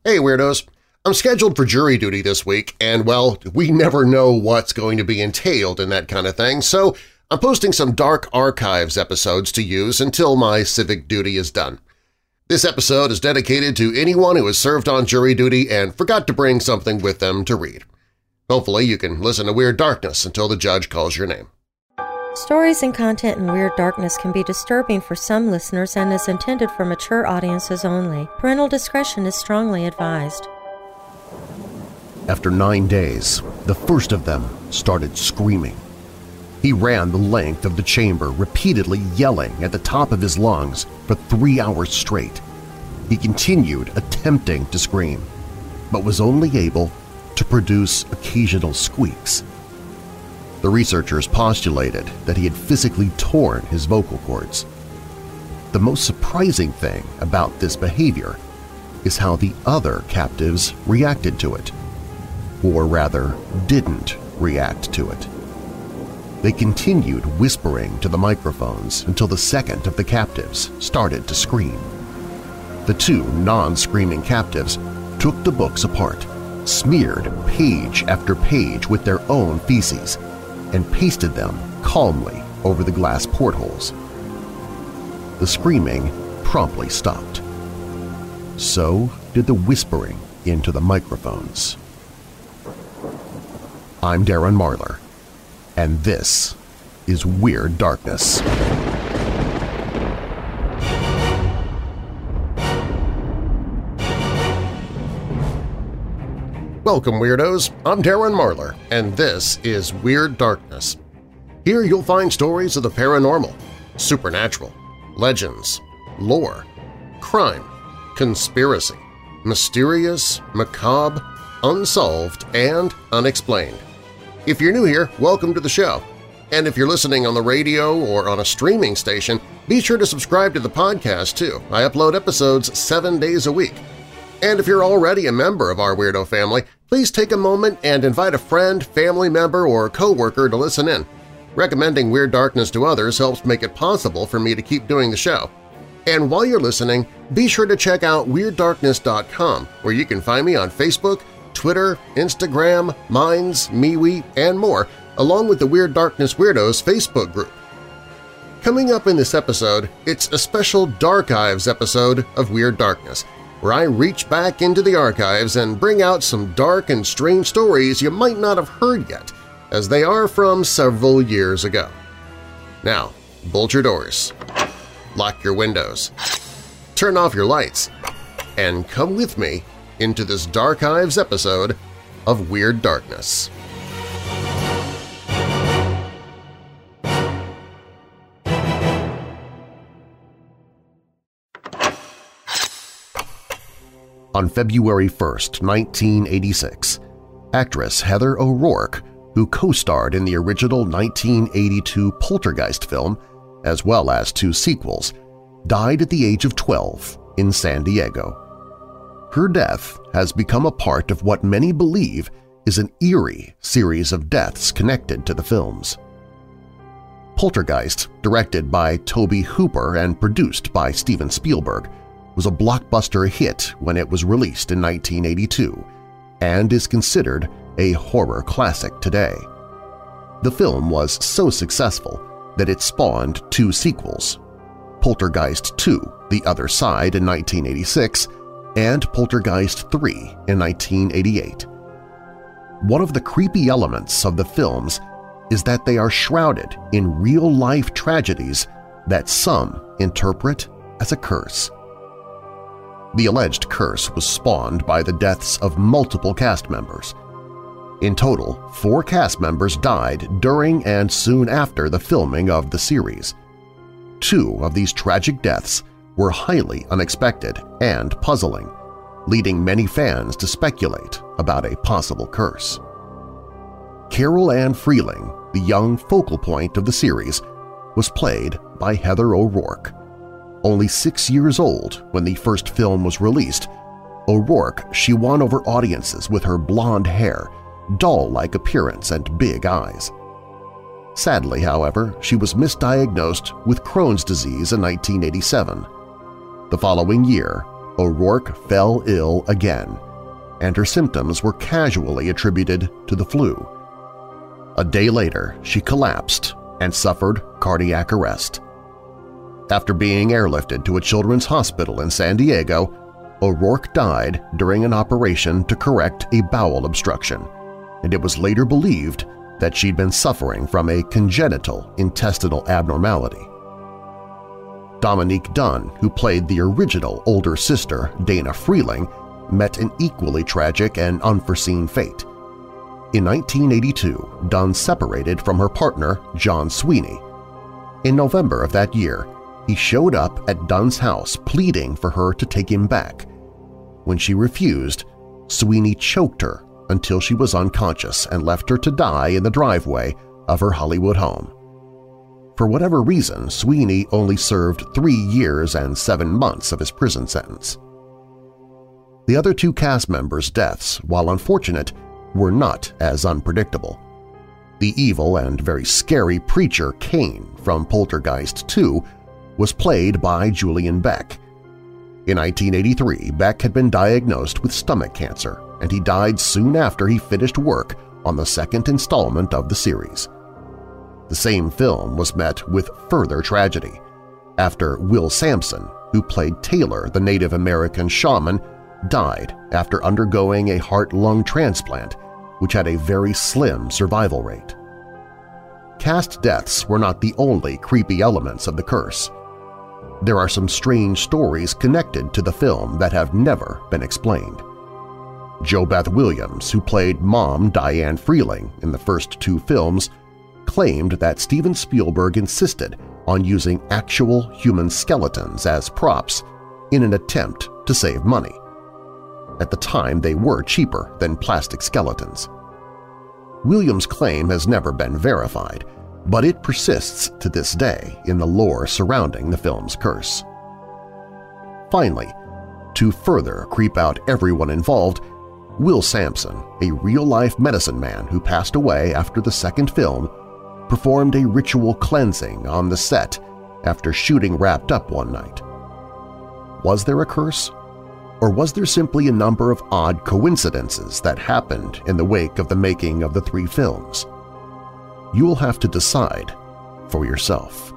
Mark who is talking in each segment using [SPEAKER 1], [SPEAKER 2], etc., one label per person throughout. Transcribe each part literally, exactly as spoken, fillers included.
[SPEAKER 1] Hey Weirdos! I'm scheduled for jury duty this week, and well, we never know what's going to be entailed in that kind of thing, so I'm posting some Dark Archives episodes to use until my civic duty is done. This episode is dedicated to anyone who has served on jury duty and forgot to bring something with them to read. Hopefully you can listen to Weird Darkness until the judge calls your name.
[SPEAKER 2] Stories and content in Weird Darkness can be disturbing for some listeners and is intended for mature audiences only. Parental discretion is strongly advised.
[SPEAKER 3] After nine days, the first of them started screaming. He ran the length of the chamber, repeatedly yelling at the top of his lungs for three hours straight. He continued attempting to scream, but was only able to produce occasional squeaks. The researchers postulated that he had physically torn his vocal cords. The most surprising thing about this behavior is how the other captives reacted to it, or rather didn't react to it. They continued whispering to the microphones until the second of the captives started to scream. The two non-screaming captives took the books apart, smeared page after page with their own feces, and pasted them calmly over the glass portholes. The screaming promptly stopped. So did the whispering into the microphones. I'm Darren Marlar, and this is Weird Darkness.
[SPEAKER 1] Welcome, Weirdos! I'm Darren Marlar, and this is Weird Darkness. Here you'll find stories of the paranormal, supernatural, legends, lore, crime, conspiracy, mysterious, macabre, unsolved, and unexplained. If you're new here, welcome to the show. And if you're listening on the radio or on a streaming station, be sure to subscribe to the podcast too. I upload episodes seven days a week. And if you're already a member of our Weirdo family, please take a moment and invite a friend, family member, or coworker to listen in. Recommending Weird Darkness to others helps make it possible for me to keep doing the show. And while you're listening, be sure to check out Weird Darkness dot com, where you can find me on Facebook, Twitter, Instagram, Minds, MeWe, and more, along with the Weird Darkness Weirdos Facebook group. Coming up in this episode, it's a special Darkives episode of Weird Darkness, where I reach back into the archives and bring out some dark and strange stories you might not have heard yet, as they are from several years ago. Now, bolt your doors, lock your windows, turn off your lights, and come with me into this Darkives episode of Weird Darkness.
[SPEAKER 3] On February first, nineteen eighty-six, actress Heather O'Rourke, who co-starred in the original nineteen eighty-two Poltergeist film, as well as two sequels, died at the age of twelve in San Diego. Her death has become a part of what many believe is an eerie series of deaths connected to the films. Poltergeist, directed by Tobe Hooper and produced by Steven Spielberg, was a blockbuster hit when it was released in nineteen eighty-two and is considered a horror classic today. The film was so successful that it spawned two sequels, Poltergeist two – The Other Side in nineteen eighty-six and Poltergeist three in nineteen eighty-eight. One of the creepy elements of the films is that they are shrouded in real-life tragedies that some interpret as a curse. The alleged curse was spawned by the deaths of multiple cast members. In total, four cast members died during and soon after the filming of the series. Two of these tragic deaths were highly unexpected and puzzling, leading many fans to speculate about a possible curse. Carol Ann Freeling, the young focal point of the series, was played by Heather O'Rourke. Only six years old when the first film was released, O'Rourke she won over audiences with her blonde hair, doll-like appearance, and big eyes. Sadly, however, she was misdiagnosed with Crohn's disease in nineteen eighty-seven. The following year, O'Rourke fell ill again, and her symptoms were casually attributed to the flu. A day later, she collapsed and suffered cardiac arrest. After being airlifted to a children's hospital in San Diego, O'Rourke died during an operation to correct a bowel obstruction, and it was later believed that she'd been suffering from a congenital intestinal abnormality. Dominique Dunne, who played the original older sister, Dana Freeling, met an equally tragic and unforeseen fate. In nineteen eighty-two, Dunne separated from her partner, John Sweeney. In November of that year, he showed up at Dunne's house pleading for her to take him back. When she refused, Sweeney choked her until she was unconscious and left her to die in the driveway of her Hollywood home. For whatever reason, Sweeney only served three years and seven months of his prison sentence. The other two cast members' deaths, while unfortunate, were not as unpredictable. The evil and very scary preacher Kane from Poltergeist two was played by Julian Beck. In nineteen eighty-three, Beck had been diagnosed with stomach cancer, and he died soon after he finished work on the second installment of the series. The same film was met with further tragedy after Will Sampson, who played Taylor, the Native American shaman, died after undergoing a heart-lung transplant, which had a very slim survival rate. Cast deaths were not the only creepy elements of the curse. There are some strange stories connected to the film that have never been explained. JoBeth Williams, who played Mom Diane Freeling in the first two films, claimed that Steven Spielberg insisted on using actual human skeletons as props in an attempt to save money. At the time, they were cheaper than plastic skeletons. Williams' claim has never been verified, but it persists to this day in the lore surrounding the film's curse. Finally, to further creep out everyone involved, Will Sampson, a real-life medicine man who passed away after the second film, performed a ritual cleansing on the set after shooting wrapped up one night. Was there a curse? Or was there simply a number of odd coincidences that happened in the wake of the making of the three films? You will have to decide for yourself.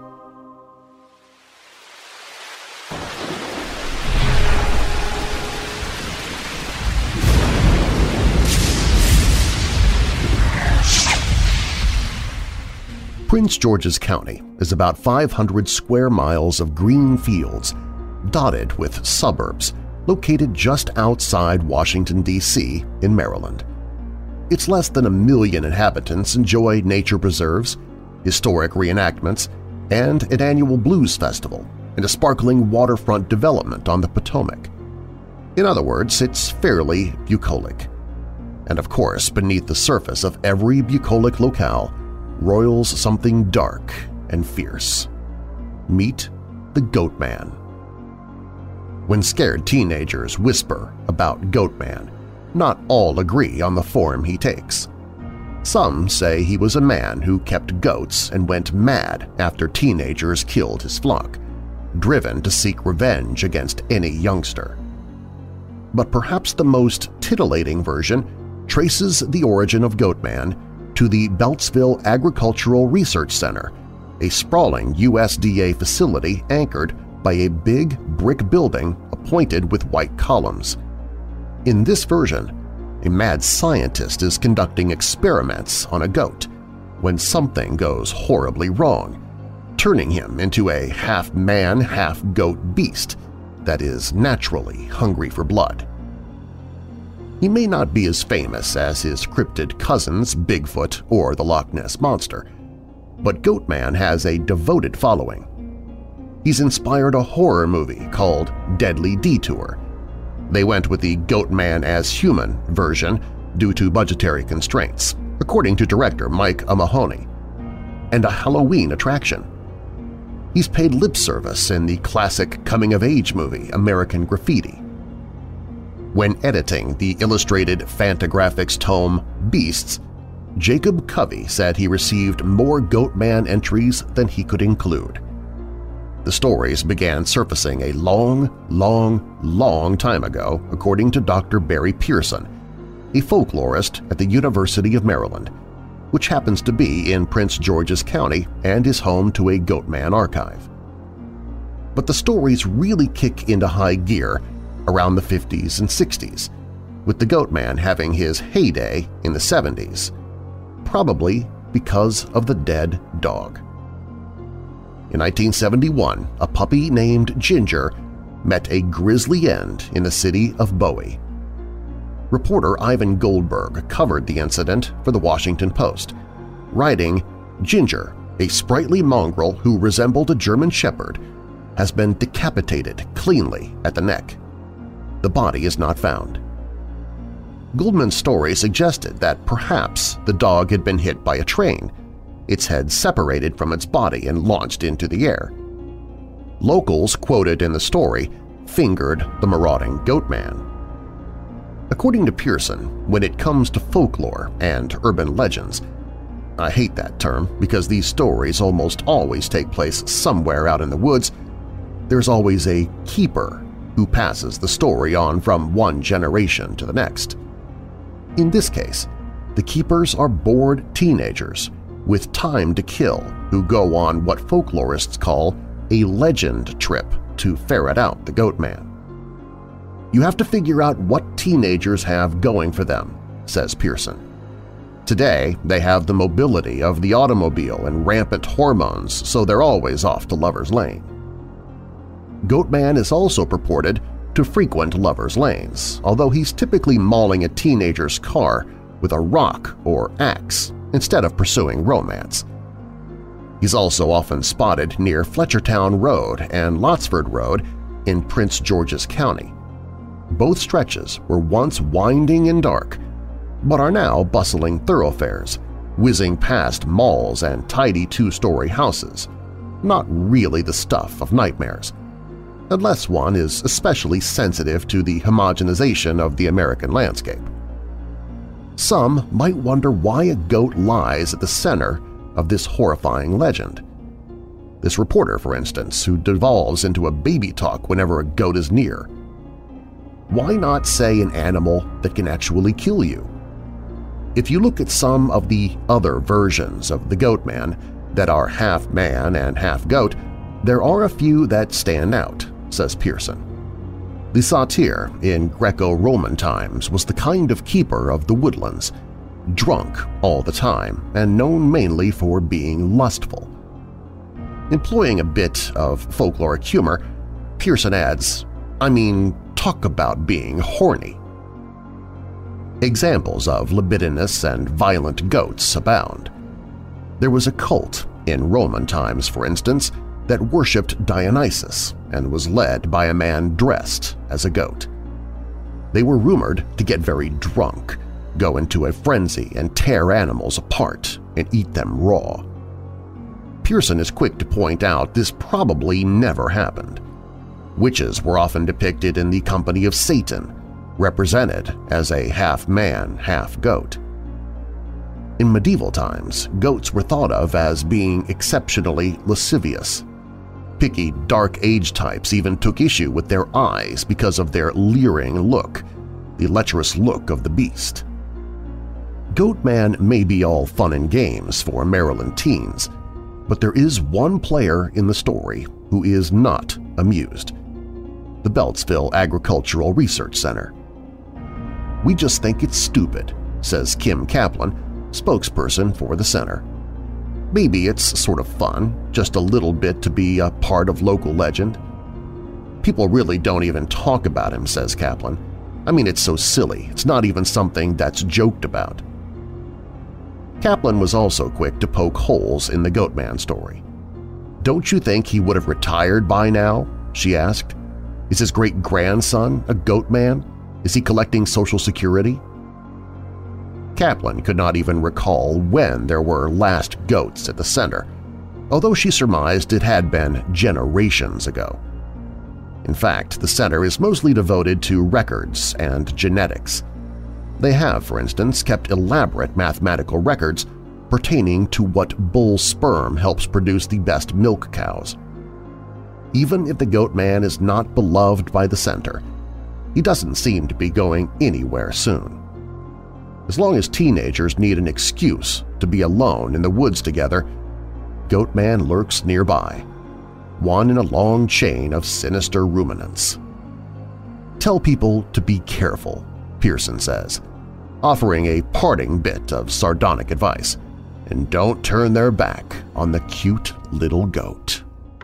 [SPEAKER 3] Prince George's County is about five hundred square miles of green fields dotted with suburbs located just outside Washington, D C in Maryland. Its less than a million inhabitants enjoy nature preserves, historic reenactments, and an annual blues festival and a sparkling waterfront development on the Potomac. In other words, it's fairly bucolic. And of course, beneath the surface of every bucolic locale roils something dark and fierce. Meet the Goatman. When scared teenagers whisper about Goatman, not all agree on the form he takes. Some say he was a man who kept goats and went mad after teenagers killed his flock, driven to seek revenge against any youngster. But perhaps the most titillating version traces the origin of Goatman to the Beltsville Agricultural Research Center, a sprawling U S D A facility anchored by a big brick building appointed with white columns. In this version, a mad scientist is conducting experiments on a goat when something goes horribly wrong, turning him into a half-man, half-goat beast that is naturally hungry for blood. He may not be as famous as his cryptid cousins Bigfoot or the Loch Ness Monster, but Goatman has a devoted following. He's inspired a horror movie called Deadly Detour. They went with the Goatman as human version due to budgetary constraints, according to director Mike O'Mahony, and a Halloween attraction. He's paid lip service in the classic coming-of-age movie American Graffiti. When editing the illustrated Fantagraphics tome Beasts, Jacob Covey said he received more Goatman entries than he could include. The stories began surfacing a long, long, long time ago, according to Doctor Barry Pearson, a folklorist at the University of Maryland, which happens to be in Prince George's County and is home to a Goatman archive. But the stories really kick into high gear around the fifties and sixties, with the Goatman having his heyday in the seventies, probably because of the dead dog. In nineteen seventy-one, a puppy named Ginger met a grisly end in the city of Bowie. Reporter Ivan Goldberg covered the incident for the Washington Post, writing, "Ginger, a sprightly mongrel who resembled a German shepherd, has been decapitated cleanly at the neck. The body is not found." Goldman's story suggested that perhaps the dog had been hit by a train, its head separated from its body and launched into the air. Locals quoted in the story fingered the marauding Goatman. According to Pearson, when it comes to folklore and urban legends, I hate that term because these stories almost always take place somewhere out in the woods, there's always a keeper who passes the story on from one generation to the next. In this case, the keepers are bored teenagers with time to kill who go on what folklorists call a legend trip to ferret out the Goatman. You have to figure out what teenagers have going for them, says Pearson. Today, they have the mobility of the automobile and rampant hormones, so they're always off to Lover's Lane. Goatman is also purported to frequent Lover's Lanes, although he's typically mauling a teenager's car with a rock or axe instead of pursuing romance. He's also often spotted near Fletchertown Road and Lotsford Road in Prince George's County. Both stretches were once winding and dark, but are now bustling thoroughfares, whizzing past malls and tidy two-story houses, not really the stuff of nightmares, unless one is especially sensitive to the homogenization of the American landscape. Some might wonder why a goat lies at the center of this horrifying legend. This reporter, for instance, who devolves into a baby talk whenever a goat is near. Why not say an animal that can actually kill you? If you look at some of the other versions of the Goatman that are half man and half goat, there are a few that stand out, says Pearson. The satyr in Greco-Roman times was the kind of keeper of the woodlands, drunk all the time and known mainly for being lustful. Employing a bit of folkloric humor, Pearson adds, I mean, talk about being horny. Examples of libidinous and violent goats abound. There was a cult in Roman times, for instance, that worshipped Dionysus and was led by a man dressed as a goat. They were rumored to get very drunk, go into a frenzy and tear animals apart and eat them raw. Pearson is quick to point out this probably never happened. Witches were often depicted in the company of Satan, represented as a half-man, half-goat. In medieval times, goats were thought of as being exceptionally lascivious. Picky Dark Age types even took issue with their eyes because of their leering look, the lecherous look of the beast. Goatman may be all fun and games for Maryland teens, but there is one player in the story who is not amused: the Beltsville Agricultural Research Center. We just think it's stupid, says Kim Kaplan, spokesperson for the center. Maybe it's sort of fun, just a little bit to be a part of local legend. People really don't even talk about him, says Kaplan. I mean, it's so silly, it's not even something that's joked about. Kaplan was also quick to poke holes in the Goatman story. Don't you think he would have retired by now? She asked. Is his great-grandson a Goatman? Is he collecting Social Security? Kaplan could not even recall when there were last goats at the center, although she surmised it had been generations ago. In fact, the center is mostly devoted to records and genetics. They have, for instance, kept elaborate mathematical records pertaining to what bull sperm helps produce the best milk cows. even if the Goat Man is not beloved by the center. He doesn't seem to be going anywhere soon. As long as teenagers need an excuse to be alone in the woods together, Goat Man lurks nearby, one in a long chain of sinister ruminants. Tell people to be careful, Pearson says, offering a parting bit of sardonic advice, and don't turn their back on the cute little goat.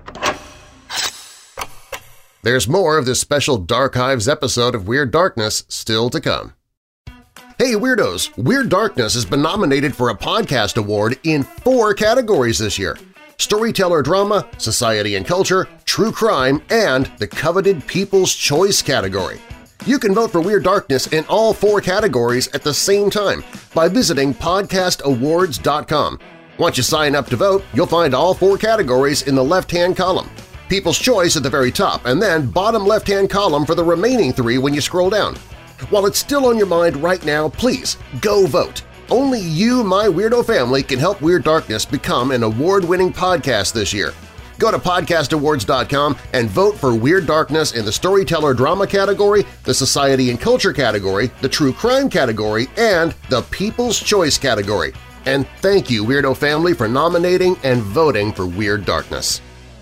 [SPEAKER 1] There's more of this special Darkhives episode of Weird Darkness still to come. Hey Weirdos! Weird Darkness has been nominated for a podcast award in four categories this year: Storyteller Drama, Society and Culture, True Crime, and the coveted People's Choice category. You can vote for Weird Darkness in all four categories at the same time by visiting podcast awards dot com. Once you sign up to vote, you'll find all four categories in the left-hand column, People's Choice at the very top, and then bottom left-hand column for the remaining three when you scroll down. While it's still on your mind right now, please go vote. Only you, my weirdo family, can help Weird Darkness become an award-winning podcast this year. Go to podcast awards dot com and vote for Weird Darkness in the Storyteller Drama category, the Society and Culture category, the True Crime category, and the People's Choice category. And thank you, Weirdo family, for nominating and voting for Weird Darkness.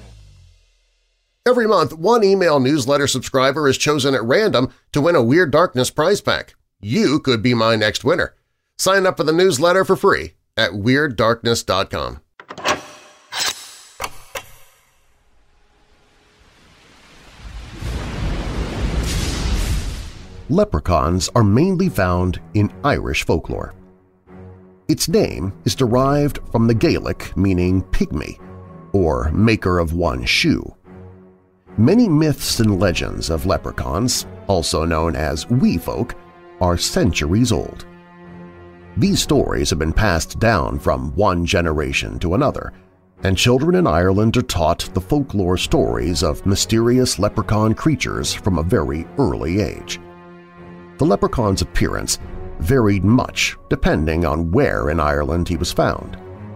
[SPEAKER 1] Every month, one email newsletter subscriber is chosen at random to win a Weird Darkness prize pack. You could be my next winner. Sign up for the newsletter for free at weird darkness dot com.
[SPEAKER 3] Leprechauns are mainly found in Irish folklore. Its name is derived from the Gaelic meaning pygmy, or maker of one shoe. Many myths and legends of leprechauns, also known as wee folk, are centuries old. These stories have been passed down from one generation to another, and children in Ireland are taught the folklore stories of mysterious leprechaun creatures from a very early age. The leprechaun's appearance varied much depending on where in Ireland he was found.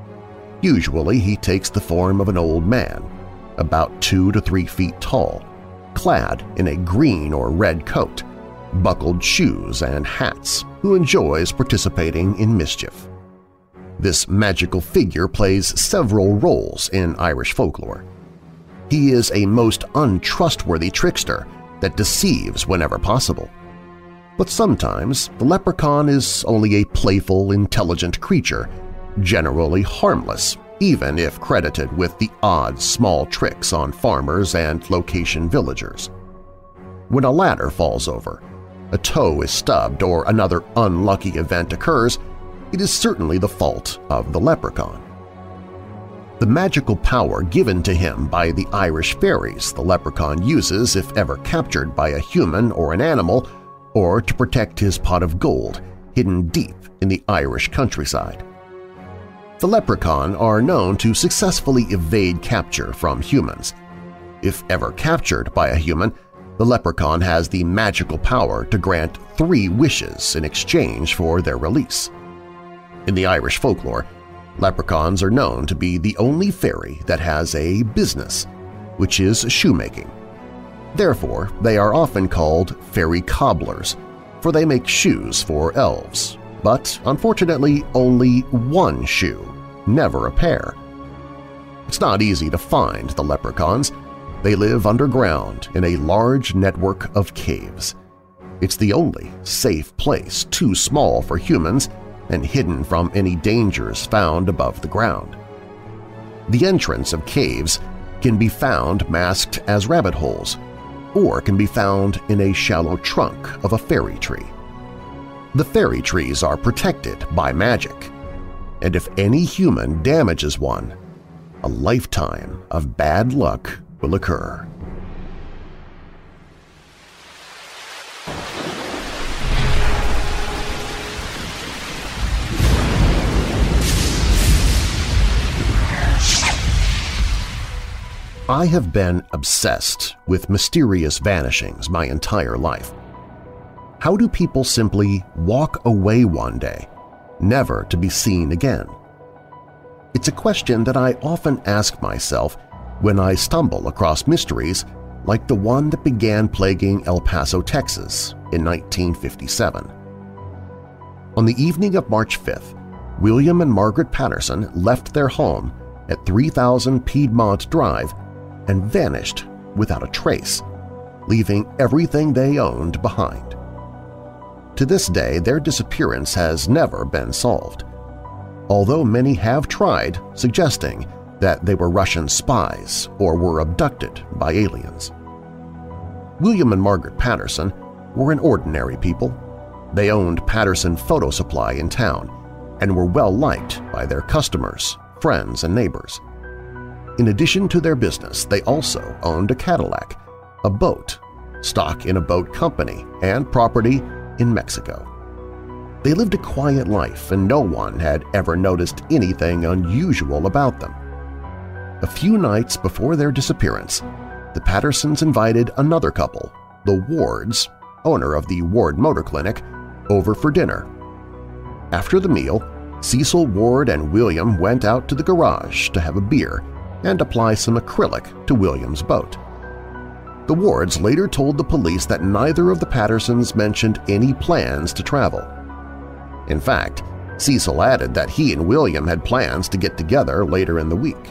[SPEAKER 3] Usually he takes the form of an old man, about two to three feet tall, clad in a green or red coat, buckled shoes and hats, who enjoys participating in mischief. This magical figure plays several roles in Irish folklore. He is a most untrustworthy trickster that deceives whenever possible. But sometimes the leprechaun is only a playful, intelligent creature, generally harmless, even if credited with the odd small tricks on farmers and location villagers. When a ladder falls over, a toe is stubbed, or another unlucky event occurs, it is certainly the fault of the leprechaun. The magical power given to him by the Irish fairies the leprechaun uses if ever captured by a human or an animal, or to protect his pot of gold hidden deep in the Irish countryside. The leprechaun are known to successfully evade capture from humans. If ever captured by a human, the leprechaun has the magical power to grant three wishes in exchange for their release. In the Irish folklore, leprechauns are known to be the only fairy that has a business, which is shoemaking. Therefore, they are often called fairy cobblers, for they make shoes for elves, but unfortunately only one shoe, never a pair. It's not easy to find the leprechauns. They live underground in a large network of caves. It's the only safe place too small for humans and hidden from any dangers found above the ground. The entrance of caves can be found masked as rabbit holes, or can be found in a shallow trunk of a fairy tree. The fairy trees are protected by magic, and if any human damages one, a lifetime of bad luck will occur. I have been obsessed with mysterious vanishings my entire life. How do people simply walk away one day, never to be seen again? It's a question that I often ask myself when I stumble across mysteries like the one that began plaguing El Paso, Texas in nineteen fifty-seven. On the evening of March fifth, William and Margaret Patterson left their home at three thousand Piedmont Drive and vanished without a trace, leaving everything they owned behind. To this day, their disappearance has never been solved, although many have tried suggesting that they were Russian spies or were abducted by aliens. William and Margaret Patterson were an ordinary people. They owned Patterson Photo Supply in town and were well-liked by their customers, friends, and neighbors. In addition to their business, they also owned a Cadillac, a boat, stock in a boat company, and property in Mexico. They lived a quiet life and no one had ever noticed anything unusual about them. A few nights before their disappearance, the Pattersons invited another couple, the Wards, owner of the Ward Motor Clinic, over for dinner. After the meal, Cecil Ward and William went out to the garage to have a beer and apply some acrylic to William's boat. The Wards later told the police that neither of the Pattersons mentioned any plans to travel. In fact, Cecil added that he and William had plans to get together later in the week.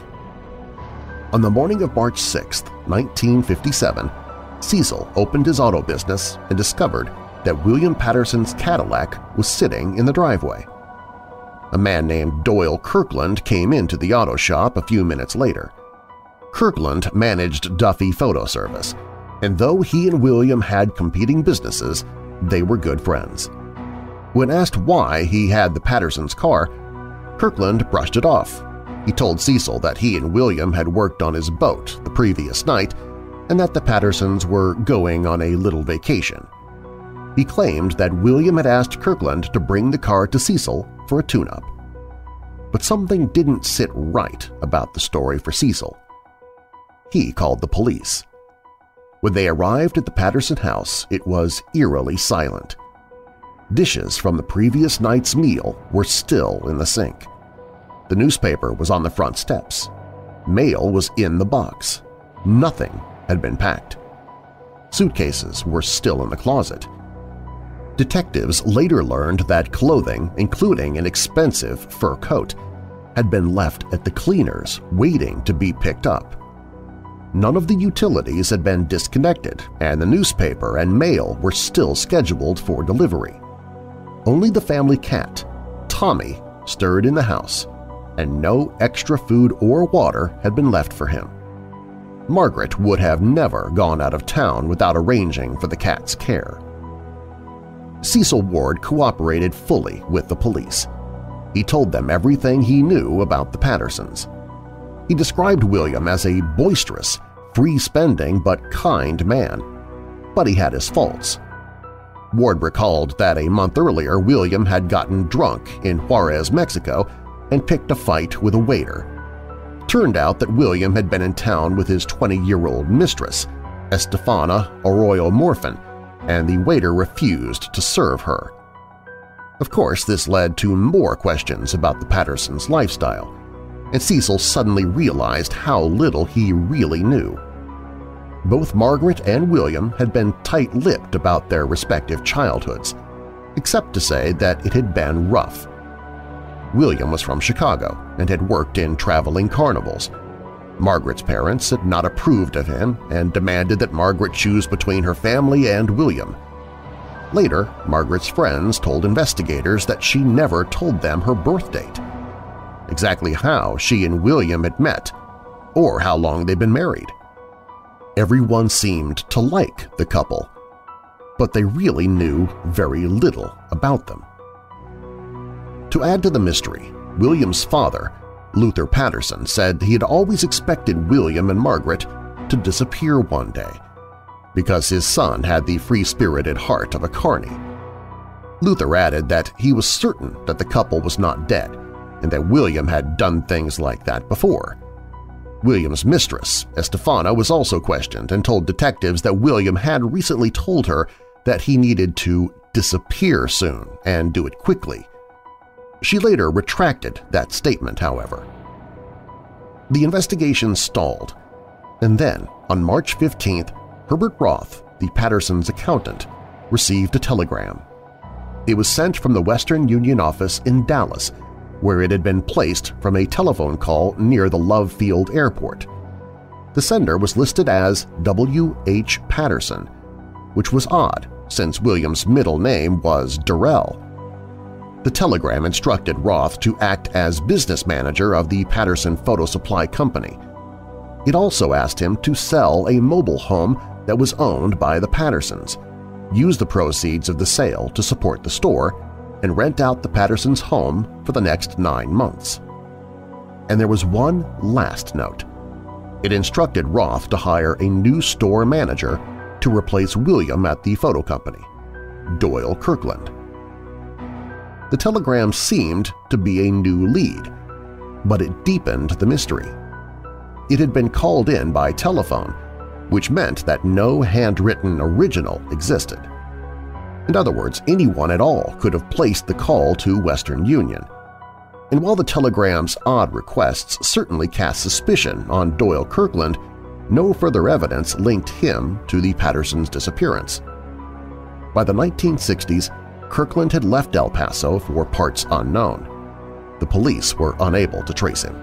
[SPEAKER 3] On the morning of March sixth, nineteen fifty-seven, Cecil opened his auto business and discovered that William Patterson's Cadillac was sitting in the driveway. A man named Doyle Kirkland came into the auto shop a few minutes later. Kirkland managed Duffy Photo Service, and though he and William had competing businesses, they were good friends. When asked why he had the Pattersons' car, Kirkland brushed it off. He told Cecil that he and William had worked on his boat the previous night and that the Pattersons were going on a little vacation. He claimed that William had asked Kirkland to bring the car to Cecil for a tune-up. But something didn't sit right about the story for Cecil. He called the police. When they arrived at the Patterson house, it was eerily silent. Dishes from the previous night's meal were still in the sink. The newspaper was on the front steps. Mail was in the box. Nothing had been packed. Suitcases were still in the closet. Detectives later learned that clothing, including an expensive fur coat, had been left at the cleaners waiting to be picked up. None of the utilities had been disconnected, and the newspaper and mail were still scheduled for delivery. Only the family cat, Tommy, stirred in the house, and no extra food or water had been left for him. Margaret would have never gone out of town without arranging for the cat's care. Cecil Ward cooperated fully with the police. He told them everything he knew about the Pattersons. He described William as a boisterous, free-spending but kind man, but he had his faults. Ward recalled that a month earlier William had gotten drunk in Juarez, Mexico, and picked a fight with a waiter. Turned out that William had been in town with his twenty-year-old mistress, Estefana Arroyo Morfin, and the waiter refused to serve her. Of course, this led to more questions about the Pattersons' lifestyle, and Cecil suddenly realized how little he really knew. Both Margaret and William had been tight-lipped about their respective childhoods, except to say that it had been rough. William was from Chicago and had worked in traveling carnivals. Margaret's parents had not approved of him and demanded that Margaret choose between her family and William. Later, Margaret's friends told investigators that she never told them her birth date, exactly how she and William had met, or how long they'd been married. Everyone seemed to like the couple, but they really knew very little about them. To add to the mystery, William's father, Luther Patterson, said he had always expected William and Margaret to disappear one day because his son had the free-spirited heart of a carny. Luther added that he was certain that the couple was not dead and that William had done things like that before. William's mistress, Estefana, was also questioned and told detectives that William had recently told her that he needed to disappear soon and do it quickly. She later retracted that statement, however. The investigation stalled, And then, on March fifteenth, Herbert Roth, the Pattersons' accountant, received a telegram. It was sent from the Western Union office in Dallas, where it had been placed from a telephone call near the Love Field Airport. The sender was listed as W H Patterson, which was odd since William's middle name was Durrell. The telegram instructed Roth to act as business manager of the Patterson Photo Supply Company. It also asked him to sell a mobile home that was owned by the Pattersons, use the proceeds of the sale to support the store, and rent out the Pattersons' home for the next nine months. And there was one last note. It instructed Roth to hire a new store manager to replace William at the photo company, Doyle Kirkland. The telegram seemed to be a new lead, but it deepened the mystery. It had been called in by telephone, which meant that no handwritten original existed. In other words, anyone at all could have placed the call to Western Union. And while the telegram's odd requests certainly cast suspicion on Doyle Kirkland, no further evidence linked him to the Pattersons' disappearance. By the nineteen sixties, Kirkland had left El Paso for parts unknown. The police were unable to trace him.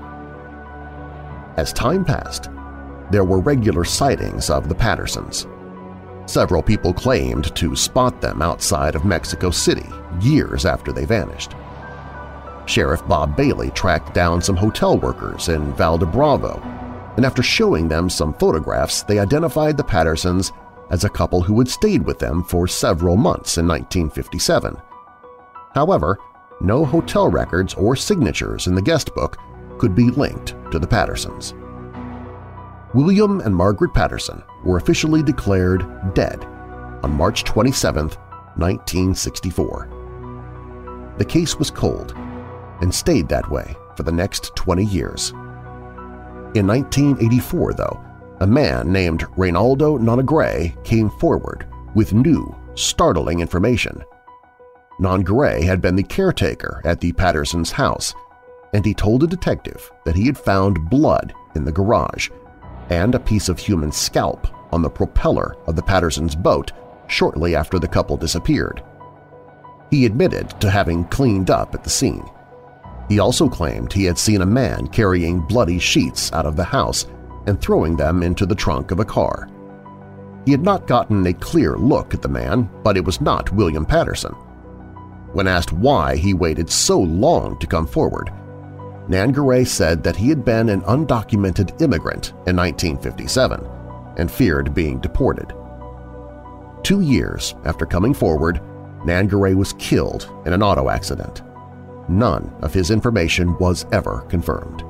[SPEAKER 3] As time passed, there were regular sightings of the Pattersons. Several people claimed to spot them outside of Mexico City years after they vanished. Sheriff Bob Bailey tracked down some hotel workers in Valdebravo, and after showing them some photographs, they identified the Pattersons as a couple who had stayed with them for several months in nineteen fifty-seven. However, no hotel records or signatures in the guest book could be linked to the Pattersons. William and Margaret Patterson were officially declared dead on March twenty-seventh, nineteen sixty-four. The case was cold and stayed that way for the next twenty years. In nineteen eighty-four, though, a man named Reynaldo Nonegre came forward with new, startling information. Nonegre had been the caretaker at the Pattersons' house, and he told a detective that he had found blood in the garage and a piece of human scalp on the propeller of the Pattersons' boat shortly after the couple disappeared. He admitted to having cleaned up at the scene. He also claimed he had seen a man carrying bloody sheets out of the house and throwing them into the trunk of a car. He had not gotten a clear look at the man, but it was not William Patterson. When asked why he waited so long to come forward, Nonegre said that he had been an undocumented immigrant in nineteen fifty-seven and feared being deported. Two years after coming forward, Nonegre was killed in an auto accident. None of his information was ever confirmed.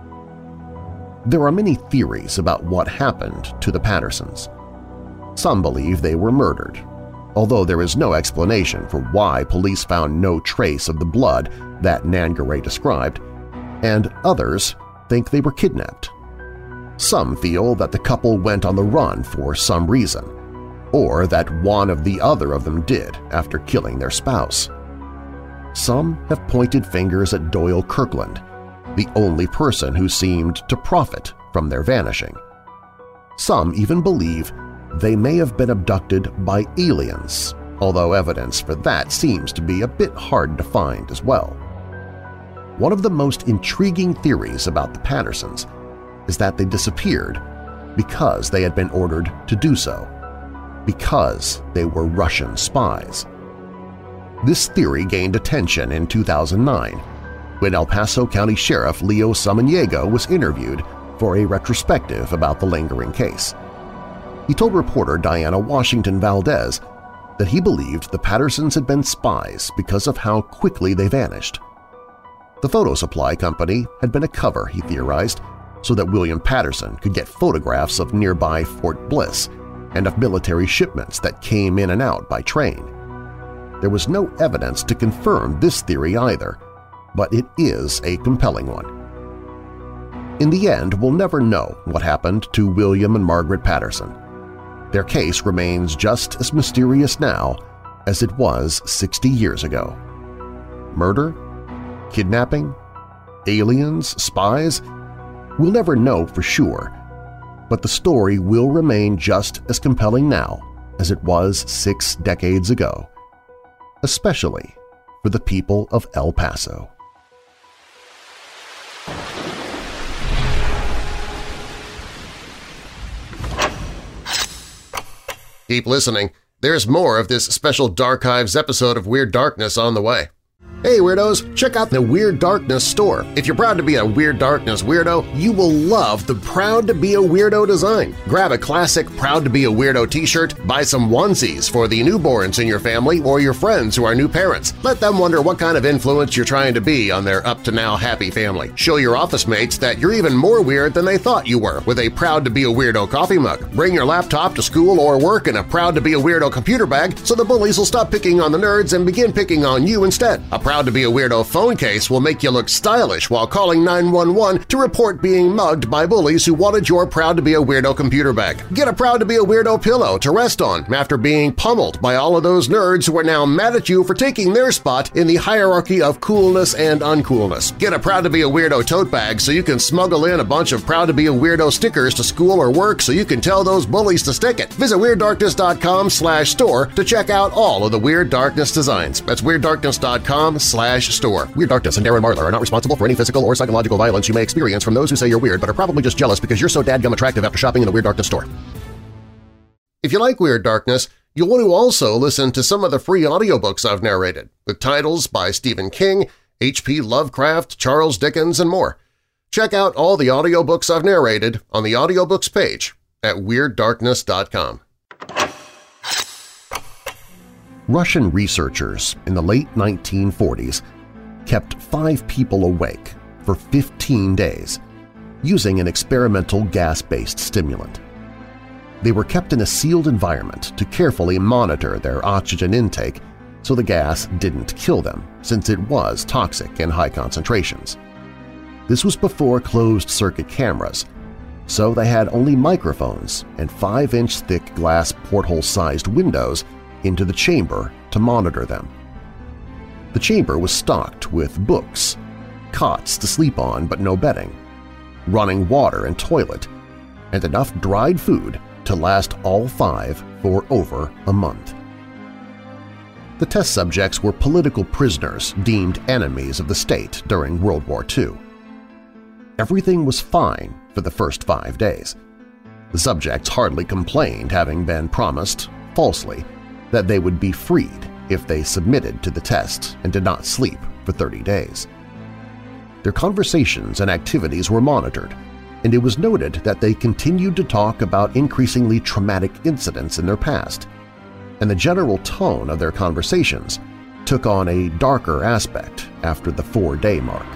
[SPEAKER 3] There are many theories about what happened to the Pattersons. Some believe they were murdered, although there is no explanation for why police found no trace of the blood that Nonegre described, and others think they were kidnapped. Some feel that the couple went on the run for some reason, or that one of the other of them did after killing their spouse. Some have pointed fingers at Doyle Kirkland, the only person who seemed to profit from their vanishing. Some even believe they may have been abducted by aliens, although evidence for that seems to be a bit hard to find as well. One of the most intriguing theories about the Pattersons is that they disappeared because they had been ordered to do so, because they were Russian spies. This theory gained attention in two thousand nine when El Paso County Sheriff Leo Samaniego was interviewed for a retrospective about the lingering case. He told reporter Diana Washington Valdez that he believed the Pattersons had been spies because of how quickly they vanished. The photo supply company had been a cover, he theorized, so that William Patterson could get photographs of nearby Fort Bliss and of military shipments that came in and out by train. There was no evidence to confirm this theory either, but it is a compelling one. In the end, we'll never know what happened to William and Margaret Patterson. Their case remains just as mysterious now as it was sixty years ago. Murder? Kidnapping? Aliens? Spies? We'll never know for sure, but the story will remain just as compelling now as it was six decades ago, especially for the people of El Paso.
[SPEAKER 1] Keep listening. There's more of this special Darchives episode of Weird Darkness on the way. Hey Weirdos! Check out the Weird Darkness store. If you're proud to be a Weird Darkness weirdo, you will love the Proud to be a Weirdo design. Grab a classic Proud to be a Weirdo t-shirt, buy some onesies for the newborns in your family or your friends who are new parents. Let them wonder what kind of influence you're trying to be on their up-to-now happy family. Show your office mates that you're even more weird than they thought you were with a Proud to be a Weirdo coffee mug. Bring your laptop to school or work in a Proud to be a Weirdo computer bag so the bullies will stop picking on the nerds and begin picking on you instead. A Proud to be a Weirdo phone case will make you look stylish while calling nine one one to report being mugged by bullies who wanted your Proud to be a Weirdo computer bag. Get a Proud to be a Weirdo pillow to rest on after being pummeled by all of those nerds who are now mad at you for taking their spot in the hierarchy of coolness and uncoolness. Get a Proud to be a Weirdo tote bag so you can smuggle in a bunch of Proud to be a Weirdo stickers to school or work so you can tell those bullies to stick it. Visit Weird Darkness dot com slash store to check out all of the Weird Darkness designs. That's Weird Darkness dot com slash store. Weird Darkness and Darren Marlar are not responsible for any physical or psychological violence you may experience from those who say you're weird but are probably just jealous because you're so dadgum attractive after shopping in the Weird Darkness store. If you like Weird Darkness, you'll want to also listen to some of the free audiobooks I've narrated, with titles by Stephen King, H P Lovecraft, Charles Dickens, and more. Check out all the audiobooks I've narrated on the audiobooks page at Weird Darkness dot com.
[SPEAKER 3] Russian researchers in the late nineteen forties kept five people awake for fifteen days using an experimental gas-based stimulant. They were kept in a sealed environment to carefully monitor their oxygen intake so the gas didn't kill them, since it was toxic in high concentrations. This was before closed-circuit cameras, so they had only microphones and five-inch thick glass porthole-sized windows into the chamber to monitor them. The chamber was stocked with books, cots to sleep on but no bedding, running water and toilet, and enough dried food to last all five for over a month. The test subjects were political prisoners deemed enemies of the state during World War Two. Everything was fine for the first five days. The subjects hardly complained, having been promised, falsely, that they would be freed if they submitted to the test and did not sleep for thirty days. Their conversations and activities were monitored, and it was noted that they continued to talk about increasingly traumatic incidents in their past, and the general tone of their conversations took on a darker aspect after the four-day mark.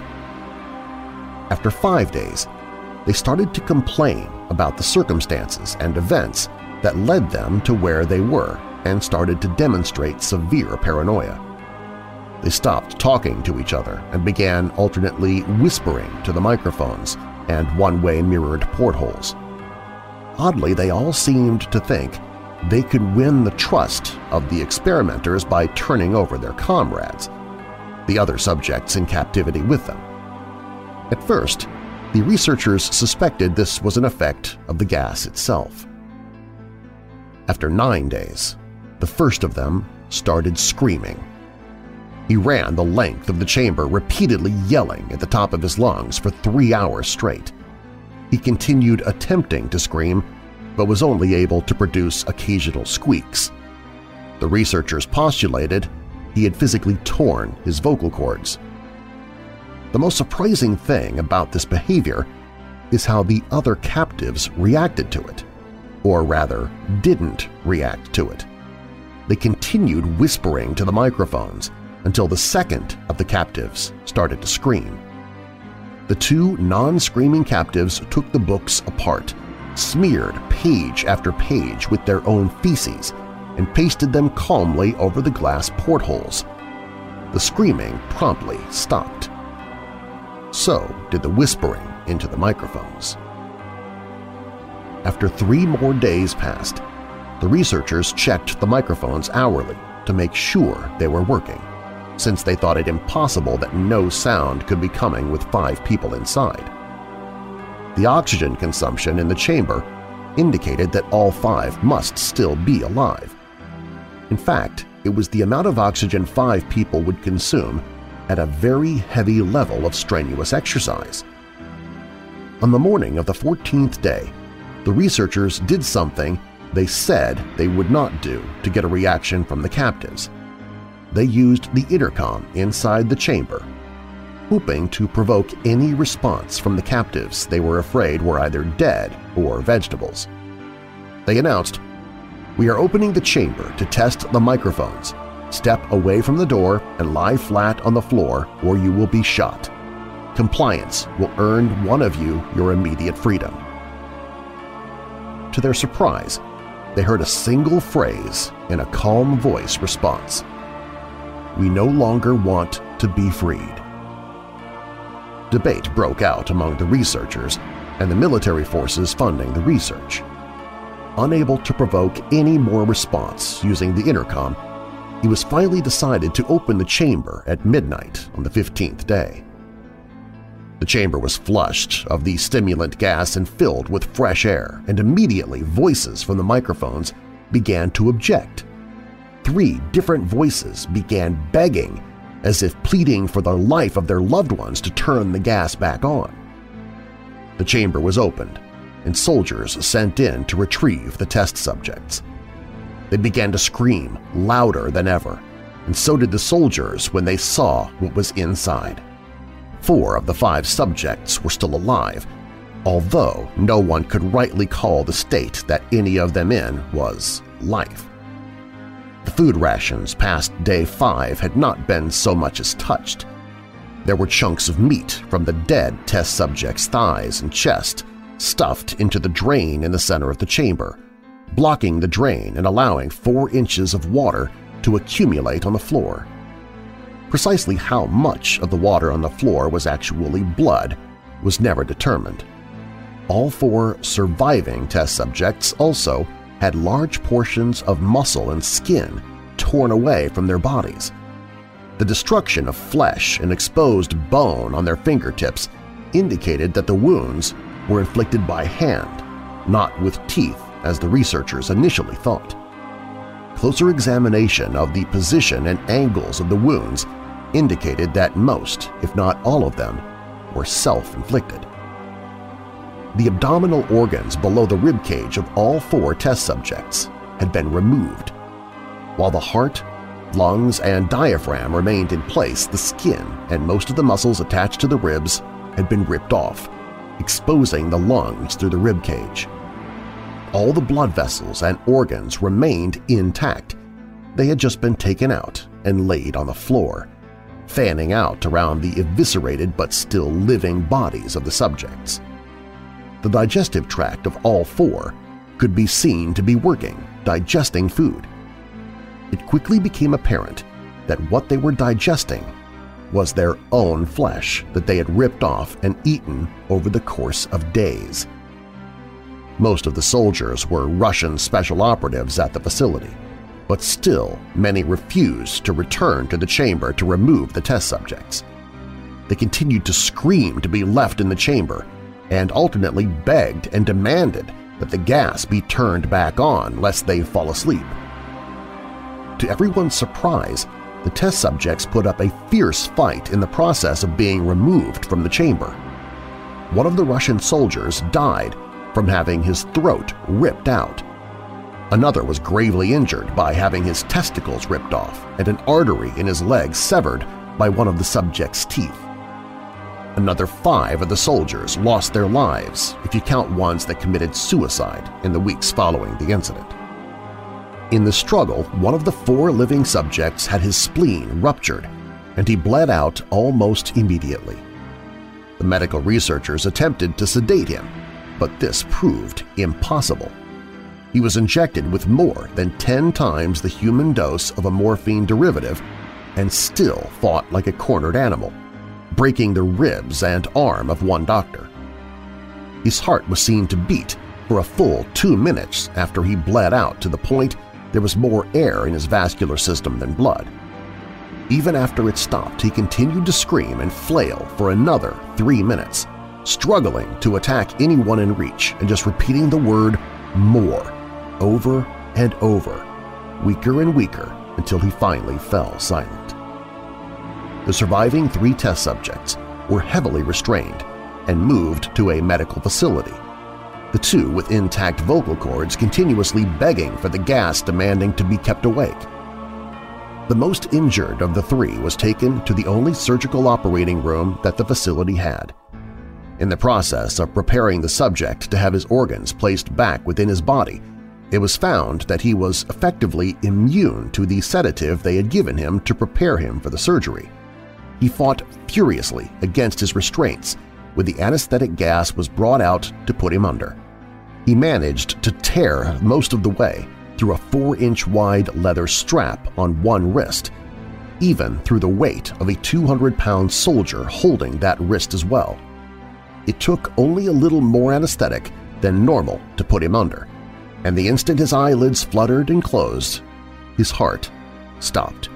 [SPEAKER 3] After five days, they started to complain about the circumstances and events that led them to where they were and started to demonstrate severe paranoia. They stopped talking to each other and began alternately whispering to the microphones and one-way mirrored portholes. Oddly, they all seemed to think they could win the trust of the experimenters by turning over their comrades, the other subjects in captivity with them. At first, the researchers suspected this was an effect of the gas itself. After nine days, the first of them started screaming. He ran the length of the chamber, repeatedly yelling at the top of his lungs for three hours straight. He continued attempting to scream, but was only able to produce occasional squeaks. The researchers postulated he had physically torn his vocal cords. The most surprising thing about this behavior is how the other captives reacted to it, or rather didn't react to it. They continued whispering to the microphones until the second of the captives started to scream. The two non-screaming captives took the books apart, smeared page after page with their own feces, and pasted them calmly over the glass portholes. The screaming promptly stopped. So did the whispering into the microphones. After three more days passed, the researchers checked the microphones hourly to make sure they were working, since they thought it impossible that no sound could be coming with five people inside. The oxygen consumption in the chamber indicated that all five must still be alive. In fact, it was the amount of oxygen five people would consume at a very heavy level of strenuous exercise. On the morning of the fourteenth day, the researchers did something they said they would not do to get a reaction from the captives. They used the intercom inside the chamber, hoping to provoke any response from the captives they were afraid were either dead or vegetables. They announced, "We are opening the chamber to test the microphones. Step away from the door and lie flat on the floor or you will be shot. Compliance will earn one of you your immediate freedom." To their surprise, they heard a single phrase in a calm voice response: "We no longer want to be freed." Debate broke out among the researchers and the military forces funding the research. Unable to provoke any more response using the intercom, it was finally decided to open the chamber at midnight on the fifteenth day. The chamber was flushed of the stimulant gas and filled with fresh air, and immediately voices from the microphones began to object. Three different voices began begging, as if pleading for the life of their loved ones, to turn the gas back on. The chamber was opened, and soldiers sent in to retrieve the test subjects. They began to scream louder than ever, and so did the soldiers when they saw what was inside. Four of the five subjects were still alive, although no one could rightly call the state that any of them in was life. The food rations past day five had not been so much as touched. There were chunks of meat from the dead test subjects' thighs and chest stuffed into the drain in the center of the chamber, blocking the drain and allowing four inches of water to accumulate on the floor. Precisely how much of the water on the floor was actually blood was never determined. All four surviving test subjects also had large portions of muscle and skin torn away from their bodies. The destruction of flesh and exposed bone on their fingertips indicated that the wounds were inflicted by hand, not with teeth as the researchers initially thought. Closer examination of the position and angles of the wounds indicated that most, if not all of them, were self-inflicted. The abdominal organs below the ribcage of all four test subjects had been removed. While the heart, lungs, and diaphragm remained in place, the skin and most of the muscles attached to the ribs had been ripped off, exposing the lungs through the ribcage. All the blood vessels and organs remained intact. They had just been taken out and laid on the floor, fanning out around the eviscerated but still living bodies of the subjects. The digestive tract of all four could be seen to be working, digesting food. It quickly became apparent that what they were digesting was their own flesh that they had ripped off and eaten over the course of days. Most of the soldiers were Russian special operatives at the facility, but still many refused to return to the chamber to remove the test subjects. They continued to scream to be left in the chamber and alternately begged and demanded that the gas be turned back on lest they fall asleep. To everyone's surprise, the test subjects put up a fierce fight in the process of being removed from the chamber. One of the Russian soldiers died from having his throat ripped out. Another was gravely injured by having his testicles ripped off and an artery in his leg severed by one of the subject's teeth. Another five of the soldiers lost their lives if you count ones that committed suicide in the weeks following the incident. In the struggle, one of the four living subjects had his spleen ruptured and he bled out almost immediately. The medical researchers attempted to sedate him, but this proved impossible. He was injected with more than ten times the human dose of a morphine derivative and still fought like a cornered animal, breaking the ribs and arm of one doctor. His heart was seen to beat for a full two minutes after he bled out to the point there was more air in his vascular system than blood. Even after it stopped, he continued to scream and flail for another three minutes, struggling to attack anyone in reach and just repeating the word more, over and over, weaker and weaker until he finally fell silent. The surviving three test subjects were heavily restrained and moved to a medical facility, the two with intact vocal cords continuously begging for the gas, demanding to be kept awake. The most injured of the three was taken to the only surgical operating room that the facility had. In the process of preparing the subject to have his organs placed back within his body, it was found that he was effectively immune to the sedative they had given him to prepare him for the surgery. He fought furiously against his restraints when the anesthetic gas was brought out to put him under. He managed to tear most of the way through a four-inch wide leather strap on one wrist, even through the weight of a two hundred pound soldier holding that wrist as well. It took only a little more anesthetic than normal to put him under, and the instant his eyelids fluttered and closed, his heart stopped.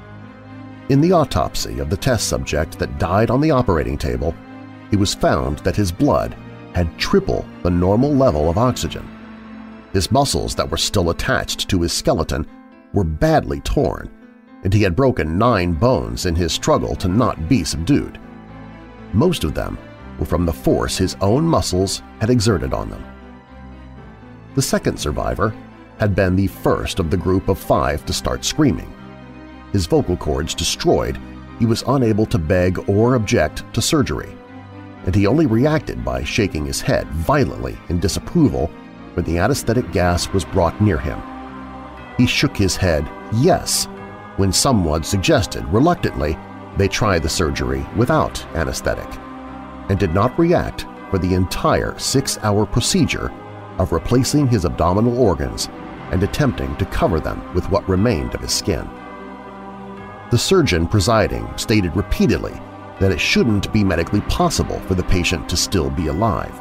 [SPEAKER 3] In the autopsy of the test subject that died on the operating table, it was found that his blood had triple the normal level of oxygen. His muscles that were still attached to his skeleton were badly torn, and he had broken nine bones in his struggle to not be subdued. Most of them were from the force his own muscles had exerted on them. The second survivor had been the first of the group of five to start screaming. His vocal cords destroyed, he was unable to beg or object to surgery, and he only reacted by shaking his head violently in disapproval when the anesthetic gas was brought near him. He shook his head yes when someone suggested reluctantly they try the surgery without anesthetic, and did not react for the entire six-hour procedure of replacing his abdominal organs and attempting to cover them with what remained of his skin. The surgeon presiding stated repeatedly that it shouldn't be medically possible for the patient to still be alive.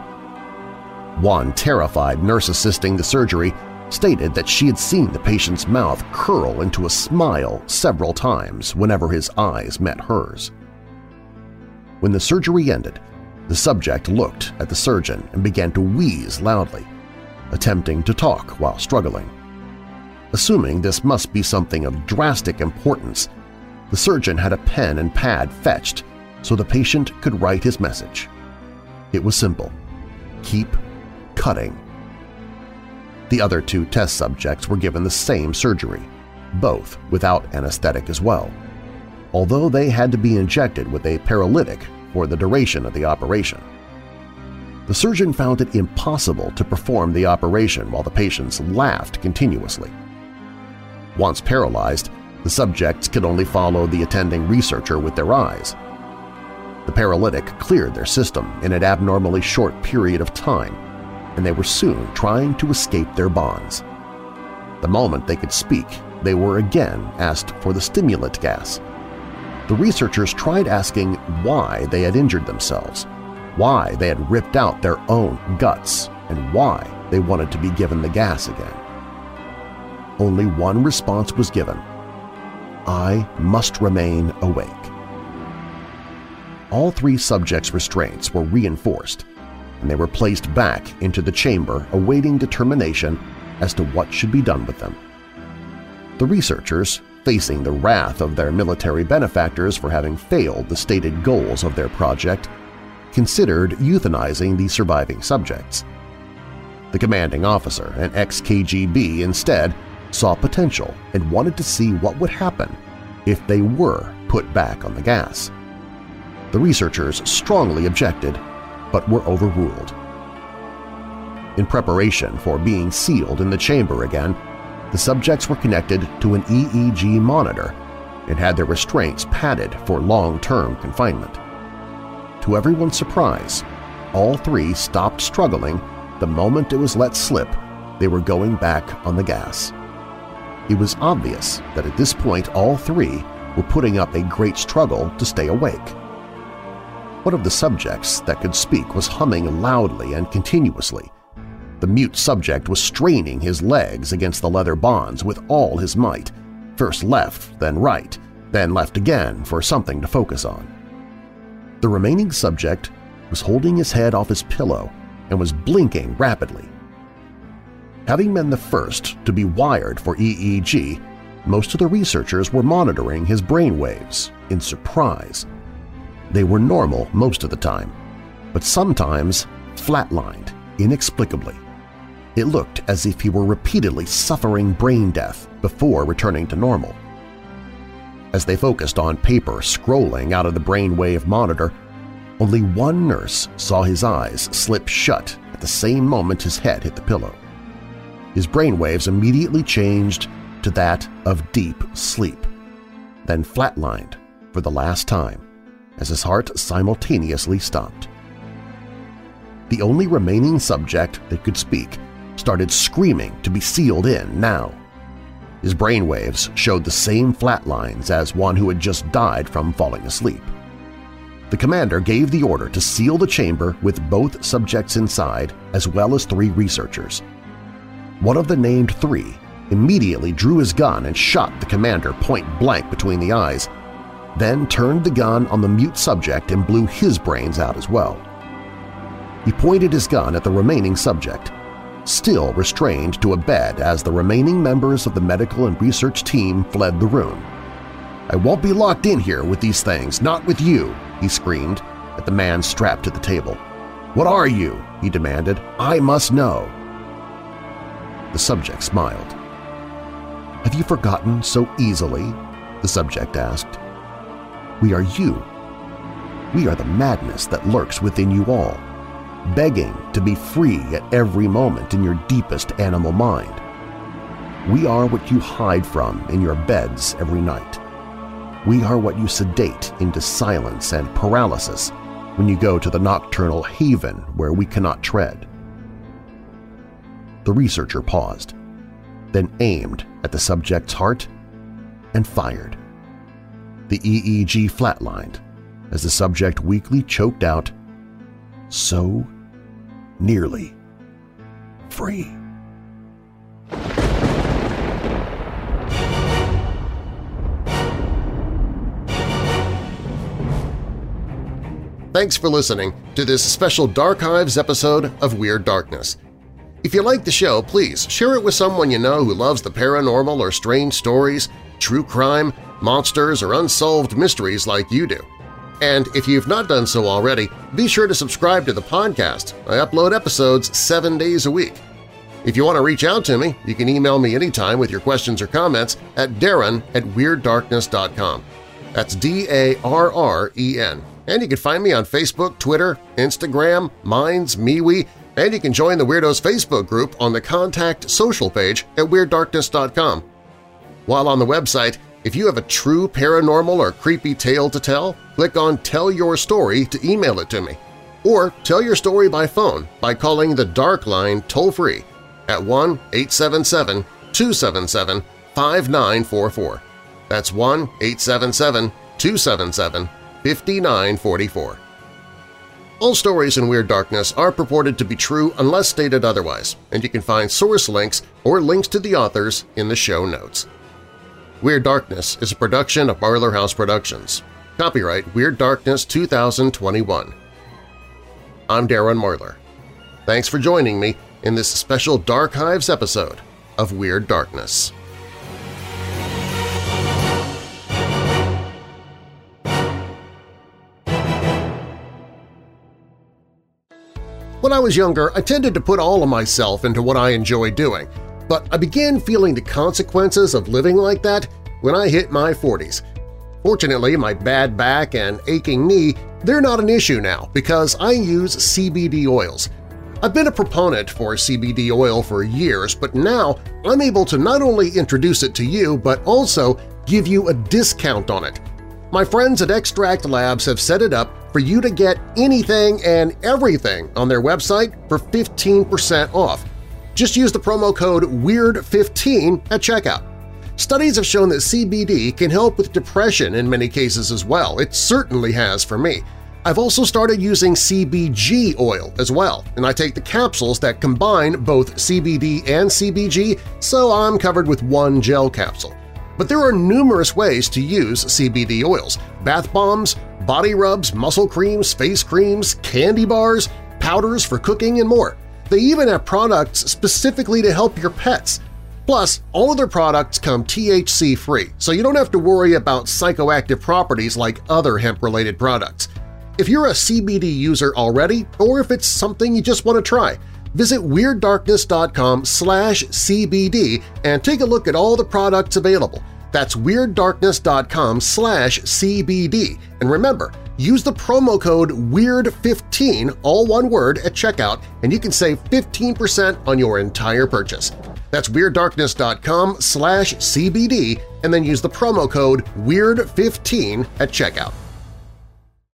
[SPEAKER 3] One terrified nurse assisting the surgery stated that she had seen the patient's mouth curl into a smile several times whenever his eyes met hers. When the surgery ended, the subject looked at the surgeon and began to wheeze loudly, attempting to talk while struggling. Assuming this must be something of drastic importance, the surgeon had a pen and pad fetched so the patient could write his message. It was simple: keep cutting. The other two test subjects were given the same surgery, both without anesthetic as well, although they had to be injected with a paralytic for the duration of the operation. The surgeon found it impossible to perform the operation while the patients laughed continuously. Once paralyzed, the subjects could only follow the attending researcher with their eyes. The paralytic cleared their system in an abnormally short period of time, and they were soon trying to escape their bonds. The moment they could speak, they were again asked for the stimulant gas. The researchers tried asking why they had injured themselves, why they had ripped out their own guts, and why they wanted to be given the gas again. Only one response was given: I must remain awake. All three subjects' restraints were reinforced, and they were placed back into the chamber awaiting determination as to what should be done with them. The researchers, facing the wrath of their military benefactors for having failed the stated goals of their project, considered euthanizing the surviving subjects. The commanding officer, an ex-K G B, instead saw potential and wanted to see what would happen if they were put back on the gas. The researchers strongly objected, but were overruled. In preparation for being sealed in the chamber again, the subjects were connected to an E E G monitor and had their restraints padded for long-term confinement. To everyone's surprise, all three stopped struggling the moment it was let slip they were going back on the gas. It was obvious that at this point all three were putting up a great struggle to stay awake. One of the subjects that could speak was humming loudly and continuously. The mute subject was straining his legs against the leather bonds with all his might, first left, then right, then left again for something to focus on. The remaining subject was holding his head off his pillow and was blinking rapidly. Having been the first to be wired for E E G, most of the researchers were monitoring his brain waves in surprise. They were normal most of the time, but sometimes flatlined inexplicably. It looked as if he were repeatedly suffering brain death before returning to normal. As they focused on paper scrolling out of the brainwave monitor, only one nurse saw his eyes slip shut at the same moment his head hit the pillow. His brainwaves immediately changed to that of deep sleep, then flatlined for the last time as his heart simultaneously stopped. The only remaining subject that could speak started screaming to be sealed in now. His brainwaves showed the same flat lines as one who had just died from falling asleep. The commander gave the order to seal the chamber with both subjects inside as well as three researchers. One of the named three immediately drew his gun and shot the commander point blank between the eyes, then turned the gun on the mute subject and blew his brains out as well. He pointed his gun at the remaining subject, still restrained to a bed as the remaining members of the medical and research team fled the room. "I won't be locked in here with these things, not with you," he screamed at the man strapped to the table. "What are you?" he demanded. "I must know." The subject smiled. "Have you forgotten so easily?" the subject asked. "We are you. We are the madness that lurks within you all, begging to be free at every moment in your deepest animal mind. We are what you hide from in your beds every night. We are what you sedate into silence and paralysis when you go to the nocturnal haven where we cannot tread." The researcher paused, then aimed at the subject's heart and fired. The E E G flatlined as the subject weakly choked out, "So nearly free."
[SPEAKER 1] Thanks for listening to this special Darkhives episode of Weird Darkness. If you like the show, please share it with someone you know who loves the paranormal or strange stories, true crime, monsters, or unsolved mysteries like you do. And if you've not done so already, be sure to subscribe to the podcast. I upload episodes seven days a week. If you want to reach out to me, you can email me anytime with your questions or comments at darren at weird darkness dot com. That's D A R R E N. And you can find me on Facebook, Twitter, Instagram, Minds, MeWe, and you can join the Weirdos Facebook group on the Contact Social page at weird darkness dot com. While on the website, if you have a true paranormal or creepy tale to tell, click on Tell Your Story to email it to me. Or tell your story by phone by calling the Dark Line toll-free at one eight seven seven, two seven seven, five nine four four. That's one eight seven seven, two seven seven, five nine four four. All stories in Weird Darkness are purported to be true unless stated otherwise, and you can find source links or links to the authors in the show notes. Weird Darkness is a production of Marlar House Productions. Copyright Weird Darkness two thousand twenty-one. I'm Darren Marlar. Thanks for joining me in this special Darkhives episode of Weird Darkness. When I was younger, I tended to put all of myself into what I enjoy doing, but I began feeling the consequences of living like that when I hit my forties. Fortunately, my bad back and aching knee, they're not an issue now because I use C B D oils. I've been a proponent for C B D oil for years, but now I'm able to not only introduce it to you but also give you a discount on it. My friends at Extract Labs have set it up for you to get anything and everything on their website for fifteen percent off. Just use the promo code weird fifteen at checkout. Studies have shown that C B D can help with depression in many cases as well. It certainly has for me. I've also started using C B G oil as well, and I take the capsules that combine both C B D and C B G, so I'm covered with one gel capsule. But there are numerous ways to use C B D oils – bath bombs, body rubs, muscle creams, face creams, candy bars, powders for cooking, and more. They even have products specifically to help your pets. Plus, all of their products come T H C-free, so you don't have to worry about psychoactive properties like other hemp-related products. If you're a C B D user already, or if it's something you just want to try, visit Weird Darkness dot com slash C B D and take a look at all the products available. That's Weird Darkness dot com slash C B D. And remember, use the promo code weird fifteen, all one word, at checkout, and you can save fifteen percent on your entire purchase. That's Weird Darkness dot com slash C B D, and then use the promo code weird fifteen at checkout.